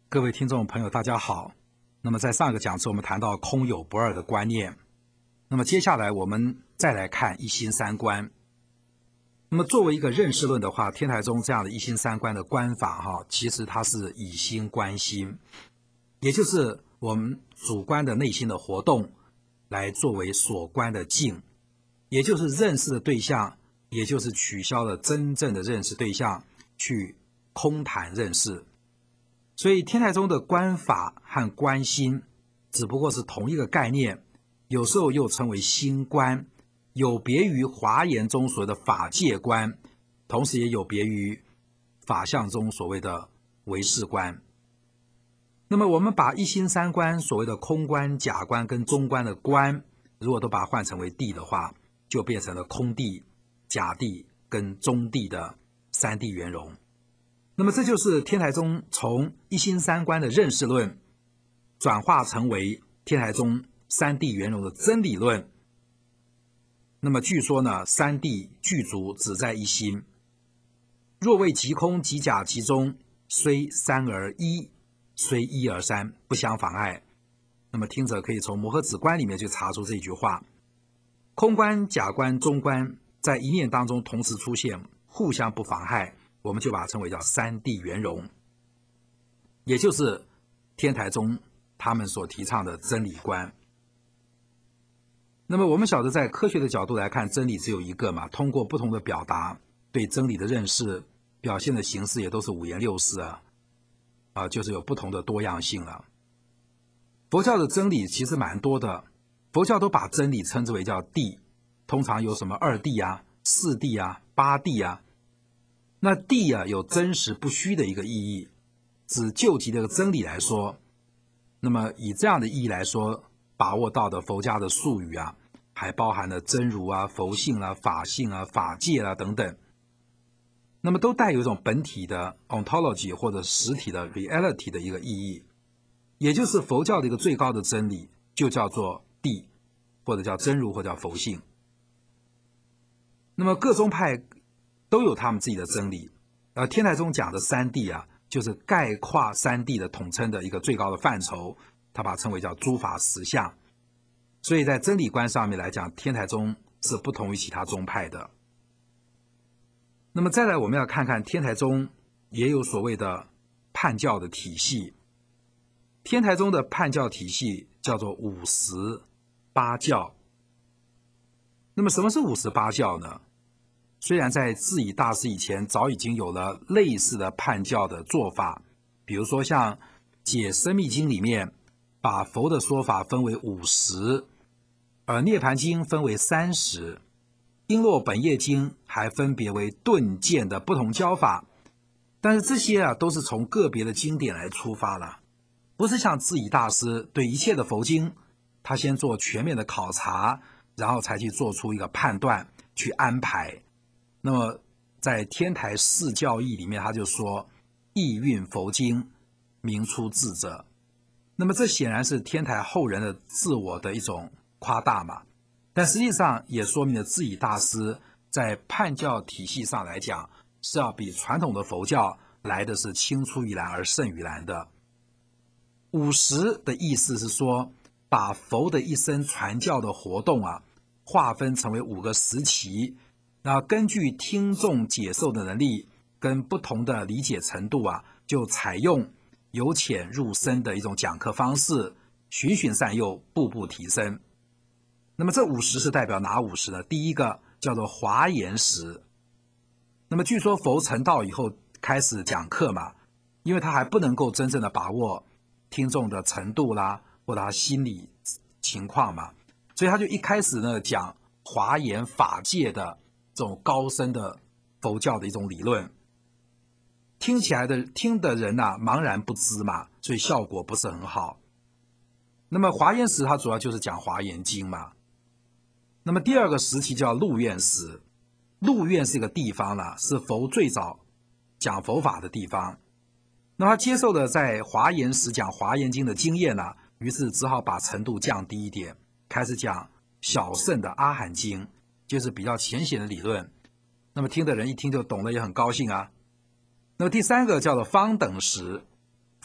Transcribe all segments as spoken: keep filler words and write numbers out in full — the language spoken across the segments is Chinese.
各位听众朋友，大家好。那么在上个讲次我们谈到空有不二的观念，那么接下来我们再来看一心三观。那么作为一个认识论的话，天台宗这样的一心三观的观法哈，其实它是以心观心，也就是我们主观的内心的活动来作为所观的境，也就是认识的对象，也就是取消了真正的认识对象，去空谈认识。所以天台宗的观法和观心只不过是同一个概念，有时候又称为心观，有别于华严中所谓的法界观，同时也有别于法相中所谓的唯识观。那么我们把一心三观所谓的空观、假观跟中观的观，如果都把它换成为谛的话，就变成了空谛、假谛跟中谛的三谛圆融。那么这就是天台宗从一心三观的认识论转化成为天台宗三谛圆融的真理论。那么据说呢，三谛具足只在一心，若谓即空即假即中，虽三而一，虽一而三，不相妨碍。那么听者可以从摩诃止观里面去查出这句话。空观、假观、中观在一念当中同时出现，互相不妨害，我们就把它称为叫三谛圆融，也就是天台宗他们所提倡的真理观。那么我们晓得，在科学的角度来看，真理只有一个嘛，通过不同的表达，对真理的认识表现的形式也都是五颜六色啊，啊，就是有不同的多样性了。佛教的真理其实蛮多的，佛教都把真理称之为叫谛，通常有什么二谛啊、四谛啊、八谛啊。那谛啊有真实不虚的一个意义，指究极的真理来说。那么以这样的意义来说，把握到的佛家的术语啊，还包含了真如啊、佛性啊、法性啊、法界啊等等，那么都带有一种本体的 ontology 或者实体的 reality 的一个意义，也就是佛教的一个最高的真理就叫做谛，或者叫真如，或者叫佛性。那么各宗派都有他们自己的真理，而天台宗讲的三谛啊，就是概括三谛的统称的一个最高的范畴，他把它称为叫诸法实相。所以在真理观上面来讲，天台宗是不同于其他宗派的。那么再来我们要看看天台宗也有所谓的判教的体系。天台宗的判教体系叫做五十八教。那么什么是五十八教呢？虽然在智以大师以前早已经有了类似的判教的做法，比如说像解深密经里面把佛的说法分为五十，而涅盘经分为三十，璎珞本业经还分别为顿渐的不同教法。但是这些啊都是从个别的经典来出发了，不是像智以大师对一切的佛经他先做全面的考察，然后才去做出一个判断去安排。那么在天台四教义里面，他就说意蕴佛经明出智者。那么这显然是天台后人的自我的一种夸大嘛，但实际上也说明了智以大师在判教体系上来讲，是要比传统的佛教来的是青出于蓝而胜于蓝的。五十的意思是说，把佛的一生传教的活动啊，划分成为五个时期，然后根据听众解受的能力跟不同的理解程度啊，就采用由浅入深的一种讲课方式，循循善诱，步步提升。那么这五十是代表哪五十呢？第一个叫做华严时。那么据说佛成道以后开始讲课嘛，因为他还不能够真正的把握听众的程度啦，或者他心理情况嘛，所以他就一开始呢讲华严法界的这种高深的佛教的一种理论，听起来的听的人啊茫然不知嘛，所以效果不是很好。那么华严时它主要就是讲华严经嘛。那么第二个时期叫鹿苑时，鹿苑是一个地方啦，是佛最早讲佛法的地方。那他接受了在华严时讲华严经的经验呢，于是只好把程度降低一点，开始讲小乘的阿含经，就是比较浅显的理论。那么听的人一听就懂了，也很高兴啊。那么第三个叫做方等时，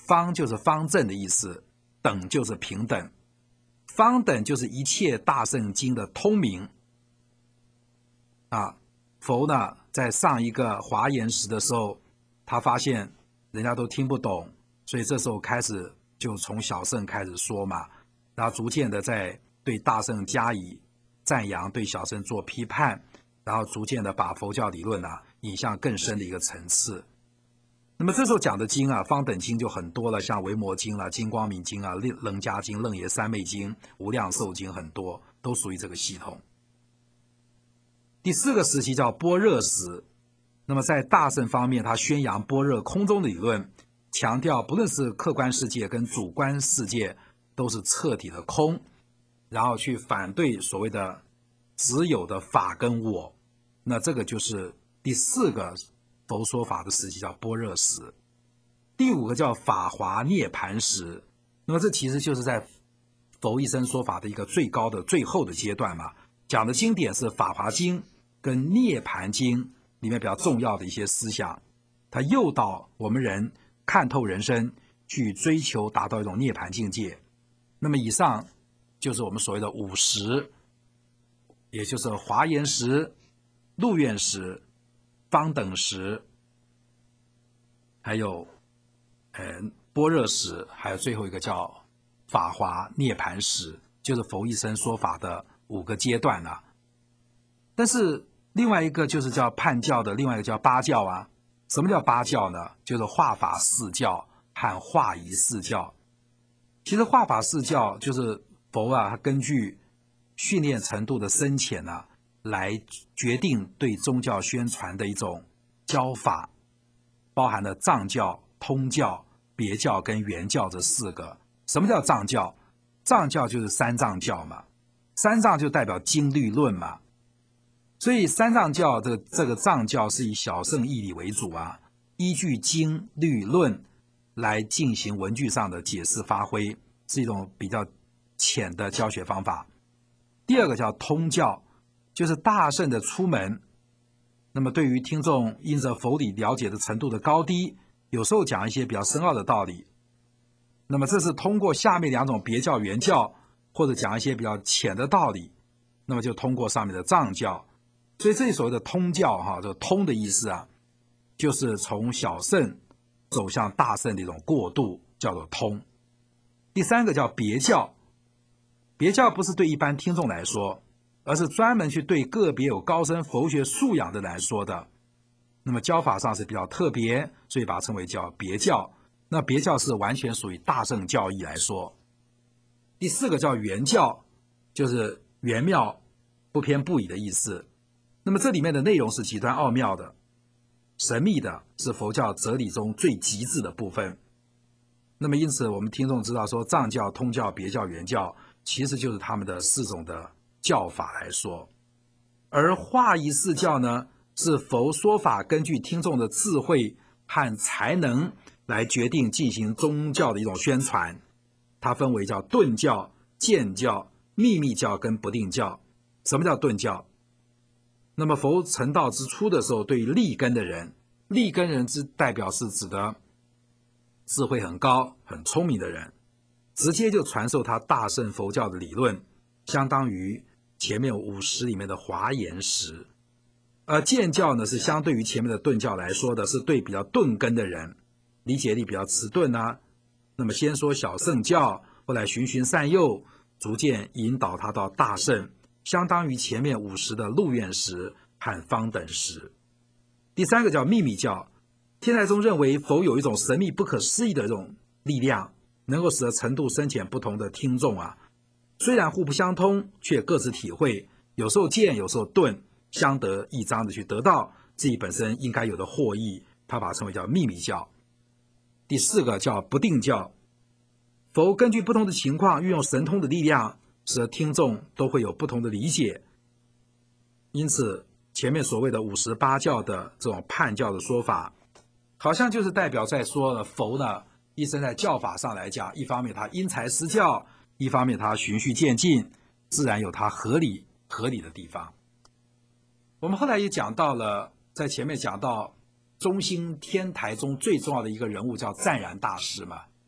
方就是方正的意思，等就是平等。方等就是一切大圣经的通明啊。佛呢，在上一个华严时的时候，他发现人家都听不懂，所以这时候开始就从小圣开始说嘛，然后逐渐的在对大圣加以赞扬，对小圣做批判，然后逐渐的把佛教理论啊引向更深的一个层次。那么这时候讲的经啊，方等经就很多了，像维摩经啦、金光明经啊、楞伽经、楞严三昧经、无量寿经，很多都属于这个系统。第四个时期叫般若时，那么在大乘方面，他宣扬般若空中的理论，强调不论是客观世界跟主观世界都是彻底的空，然后去反对所谓的只有的法跟我。那这个就是第四个佛说法的时期，叫般若时。第五个叫法华涅盘时，那么这其实就是在佛一生说法的一个最高的最后的阶段嘛。讲的经典是法华经跟涅盘经里面比较重要的一些思想，它诱导我们人看透人生，去追求达到一种涅盘境界。那么以上就是我们所谓的五时，也就是华严时、鹿苑时、方等时，还有呃般若时，还有最后一个叫法华涅盘时，就是佛一生说法的五个阶段啊。但是另外一个就是叫判教的，另外一个叫八教啊。什么叫八教呢？就是化法四教和化仪四教。其实化法四教就是佛啊，他根据训练程度的深浅啊，来决定对宗教宣传的一种教法，包含了藏教、通教、别教跟原教这四个。什么叫藏教？藏教就是三藏教嘛，三藏就代表经律论嘛。所以三藏教这个这个藏教是以小乘义理为主啊，依据经律论来进行文句上的解释发挥，是一种比较浅的教学方法。第二个叫通教，就是大乘的出门，那么对于听众因着佛理了解的程度的高低，有时候讲一些比较深奥的道理，那么这是通过下面两种别教原教，或者讲一些比较浅的道理，那么就通过上面的藏教。所以这里所谓的通教哈，这个通的意思啊，就是从小乘走向大乘的一种过渡，叫做通。第三个叫别教，别教不是对一般听众来说，而是专门去对个别有高深佛学素养的来说的。那么教法上是比较特别，所以把它称为叫别教。那别教是完全属于大乘教义来说。第四个叫圆教，就是圆妙不偏不倚的意思。那么这里面的内容是极端奥妙的，神秘的，是佛教哲理中最极致的部分。那么因此我们听众知道说，藏教、通教、别教、圆教其实就是他们的四种的教法来说。而化仪四教呢，是佛说法根据听众的智慧和才能来决定进行宗教的一种宣传。它分为叫顿教、渐教、秘密教跟不定教。什么叫顿教？那么佛成道之初的时候，对于立根的人，立根人之代表是指的智慧很高、很聪明的人，直接就传授他大乘佛教的理论，相当于前面五十里面的华严时。而渐教呢，是相对于前面的顿教来说的，是对比较顿根的人，理解力比较迟钝啊。那么先说小乘教，后来循循善诱，逐渐引导他到大乘，相当于前面五十的鹿苑时和方等时。第三个叫秘密教，天台宗认为佛有一种神秘不可思议的这种力量，能够使得程度深浅不同的听众啊，虽然互不相通，却各自体会，有时候渐，有时候顿，相得益彰的去得到自己本身应该有的获益，他把它称为叫秘密教。第四个叫不定教，佛根据不同的情况运用神通的力量，使得听众都会有不同的理解。因此前面所谓的五十八教的这种判教的说法，好像就是代表在说了佛呢一生在教法上来讲，一方面他因材施教，一方面他循序渐进，自然有他合理合理的地方。我们后来也讲到了，在前面讲到中兴天台中最重要的一个人物叫湛然大师嘛，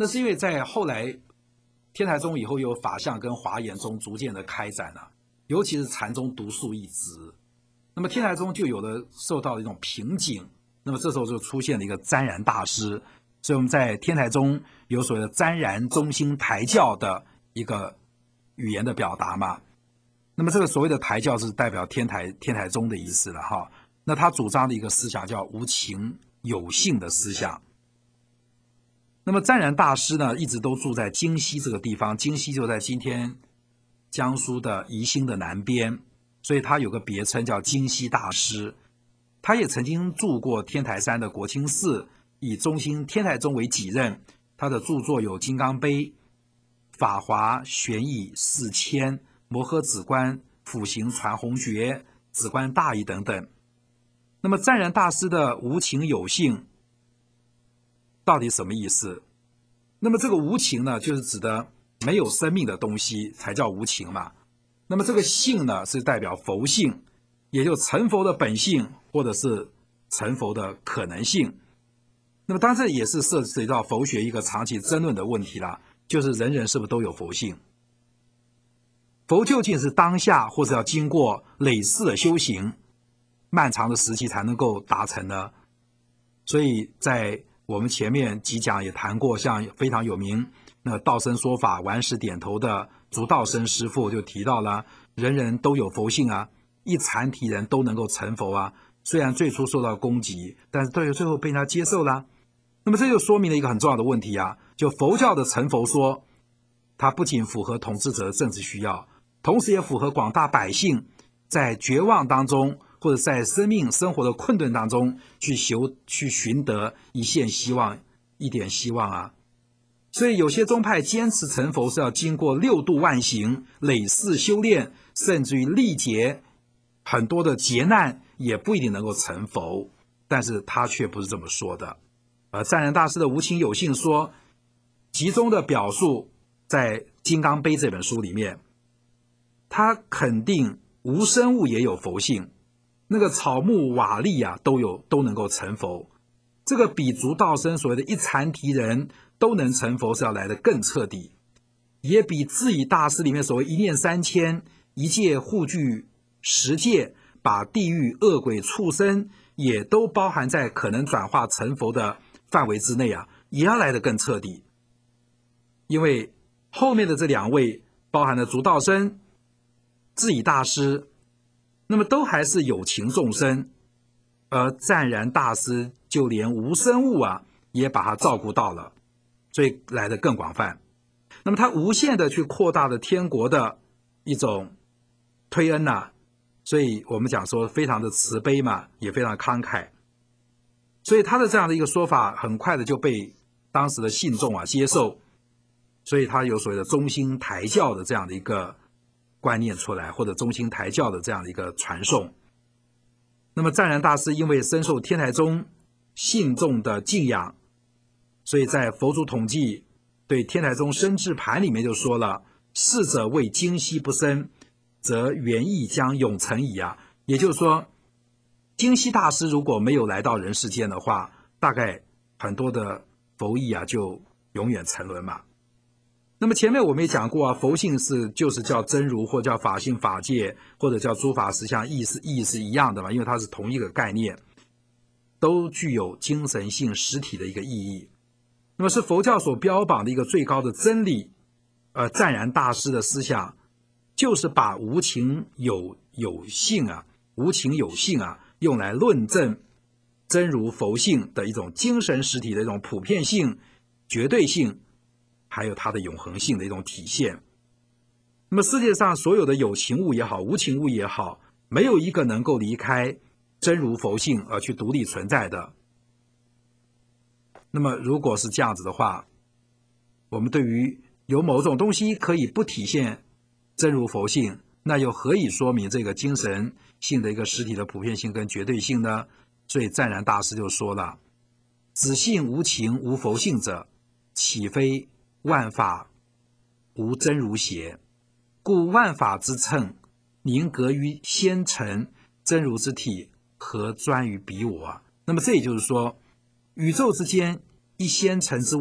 那是因为在后来天台宗以后有法相跟华严宗逐渐的开展啊，尤其是禅宗独树一帜，那么天台宗就有了受到一种瓶颈，那么这时候就出现了一个湛然大师，所以我们在天台宗有所谓的湛然中心台教的一个语言的表达嘛。那么这个所谓的台教是代表天台天台宗的意思了哈。那他主张的一个思想叫无情有性的思想。那么湛然大师呢，一直都住在京西这个地方，京西就在今天江苏的宜兴的南边，所以他有个别称叫京西大师。他也曾经住过天台山的国清寺，以中兴天台宗为己任。他的著作有《金刚碑》、《法华玄义四千》、《摩诃止观》、《辅行传弘诀》、《止观大义》等等。那么湛然大师的无情有性到底什么意思？那么这个无情呢，就是指的没有生命的东西才叫无情嘛。那么这个性呢，是代表佛性，也就成佛的本性，或者是成佛的可能性。那么当然这也是涉及到佛学一个长期争论的问题啦，就是人人是不是都有佛性？佛究竟是当下，或者要经过累世的修行，漫长的时期才能够达成呢？所以在我们前面几讲也谈过，像非常有名那道生说法顽石点头的竺道生师父就提到了，人人都有佛性啊，一禅提人都能够成佛啊。虽然最初受到攻击，但是对最后被人家接受了。那么这就说明了一个很重要的问题啊，就佛教的成佛说，它不仅符合统治者的政治需要，同时也符合广大百姓在绝望当中，或者在生命生活的困顿当中去求去寻得一线希望，一点希望啊。所以有些宗派坚持成佛是要经过六度万行、累世修炼，甚至于历劫很多的劫难，也不一定能够成佛。但是他却不是这么说的。而湛然大师的无情有性说，集中的表述在《金刚碑》这本书里面，他肯定无生物也有佛性，那个草木瓦砾啊都有都能够成佛。这个比竺道生所谓的一禅提人都能成佛是要来得更彻底，也比智以大师里面所谓一念三千，一界护具十界，把地狱恶鬼畜生也都包含在可能转化成佛的范围之内啊，也要来得更彻底。因为后面的这两位包含了竺道生、智以大师，那么都还是有情众生，而湛然大师就连无生物啊也把它照顾到了，所以来得更广泛。那么他无限的去扩大了天国的一种推恩啊，所以我们讲说非常的慈悲嘛，也非常慷慨。所以他的这样的一个说法很快的就被当时的信众啊接受，所以他有所谓的中兴台教的这样的一个观念出来，或者中兴台教的这样的一个传颂。那么湛然大师因为深受天台宗信众的敬仰，所以在佛祖统计对天台宗生智盘里面就说了，逝者为今昔不生，则原意将永成矣啊。也就是说，京西大师如果没有来到人世间的话，大概很多的佛意啊就永远沉沦嘛。那么前面我们也讲过啊，佛性是就是叫真如，或叫法性法界，或者叫诸法实相，意是意是一样的嘛，因为它是同一个概念，都具有精神性实体的一个意义。那么是佛教所标榜的一个最高的真理。呃，湛然大师的思想就是把无情有有性啊，无情有性啊，用来论证真如佛性的一种精神实体的一种普遍性、绝对性，还有它的永恒性的一种体现。那么世界上所有的有情物也好，无情物也好，没有一个能够离开真如佛性而去独立存在的。那么如果是这样子的话，我们对于有某种东西可以不体现真如佛性，那又何以说明这个精神性的一个实体的普遍性跟绝对性呢？所以湛然大师就说了，只信无情无佛性者，岂非万法无真如邪？故万法之称，宁隔于仙尘真如之体，何专于彼我啊？那么这也就是说，宇宙之间一仙尘之微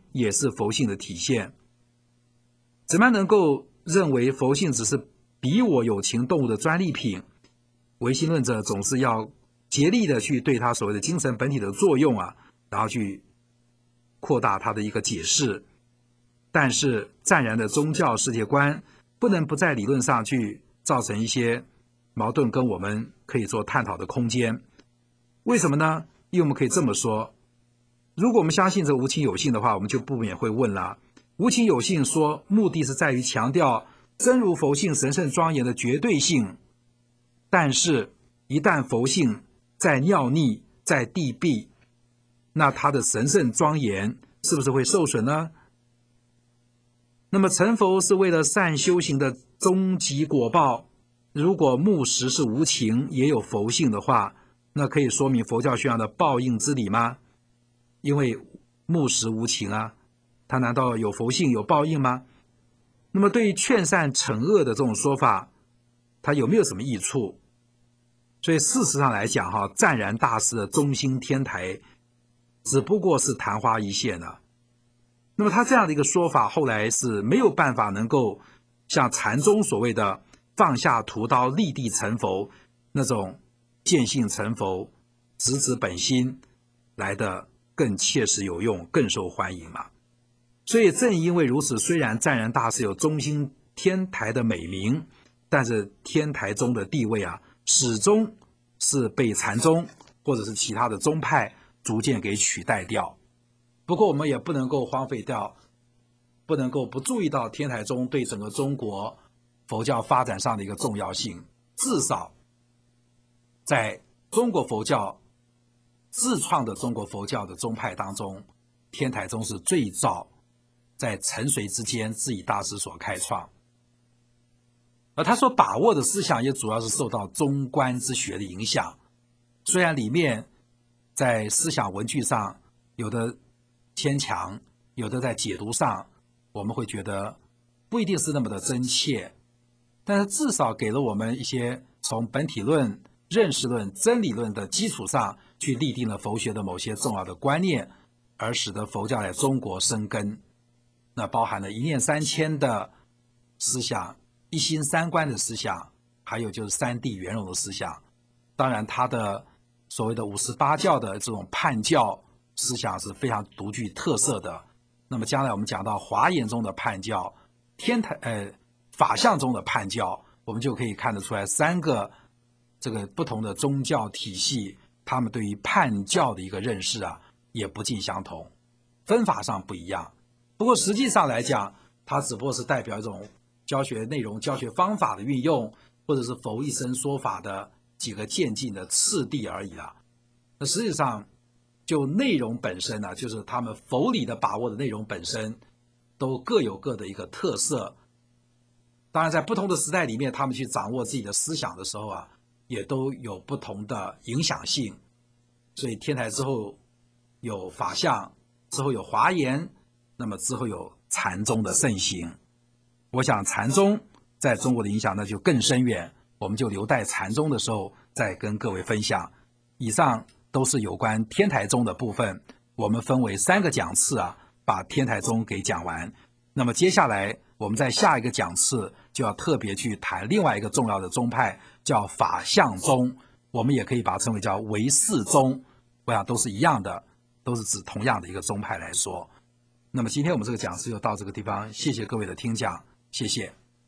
也是佛性的体现。怎么样能够认为佛性只是比我有情动物的专利品？唯心论者总是要竭力的去对他所谓的精神本体的作用啊，然后去扩大他的一个解释。但是湛然的宗教世界观不能不在理论上去造成一些矛盾，跟我们可以做探讨的空间。为什么呢？因为我们可以这么说，如果我们相信这无情有性的话，我们就不免会问了，无情有性说目的是在于强调真如佛性神圣庄严的绝对性，但是一旦佛性在尿溺在地闭，那它的神圣庄严是不是会受损呢？那么成佛是为了善修行的终极果报，如果木石是无情也有佛性的话，那可以说明佛教宣扬的报应之理吗？因为木石无情啊，它难道有佛性有报应吗？那么对于劝善惩恶的这种说法，它有没有什么益处？所以事实上来讲哈，湛然大师的中心天台只不过是昙花一现啊。那么他这样的一个说法，后来是没有办法能够像禅宗所谓的放下屠刀立地成佛那种见性成佛直指本心来的更切实有用，更受欢迎嘛。所以正因为如此，虽然湛然大师有中心天台的美名，但是天台宗的地位啊，始终是被禅宗或者是其他的宗派逐渐给取代掉。不过我们也不能够荒废掉，不能够不注意到天台宗对整个中国佛教发展上的一个重要性。至少在中国佛教自创的中国佛教的宗派当中，天台宗是最早在沉睡之间自以大师所开创。而他所把握的思想也主要是受到中观之学的影响，虽然里面在思想文句上有的牵强，有的在解读上我们会觉得不一定是那么的真切，但是至少给了我们一些从本体论、认识论、真理论的基础上去立定了佛学的某些重要的观念，而使得佛教在中国生根。那包含了一念三千的思想，一心三观的思想，还有就是三谛圆融的思想。当然它的所谓的五十八教的这种判教思想是非常独具特色的。那么将来我们讲到华严中的判教，天台呃法相中的判教，我们就可以看得出来三个这个不同的宗教体系，他们对于判教的一个认识啊也不尽相同，分法上不一样。不过实际上来讲，它只不过是代表一种教学内容、教学方法的运用，或者是佛一生说法的几个渐进的次第而已啦。那实际上就内容本身呢，就是他们佛理的把握的内容本身都各有各的一个特色。当然在不同的时代里面，他们去掌握自己的思想的时候啊，也都有不同的影响性。所以天台之后有法相，之后有华严，那么之后有禅宗的盛行。我想禅宗在中国的影响那就更深远，我们就留待禅宗的时候再跟各位分享。以上都是有关天台宗的部分，我们分为三个讲次啊，把天台宗给讲完。那么接下来我们在下一个讲次就要特别去谈另外一个重要的宗派，叫法相宗，我们也可以把它称为叫唯识宗。我想都是一样的，都是指同样的一个宗派来说。那么今天我们这个讲次就到这个地方，谢谢各位的听讲，谢谢。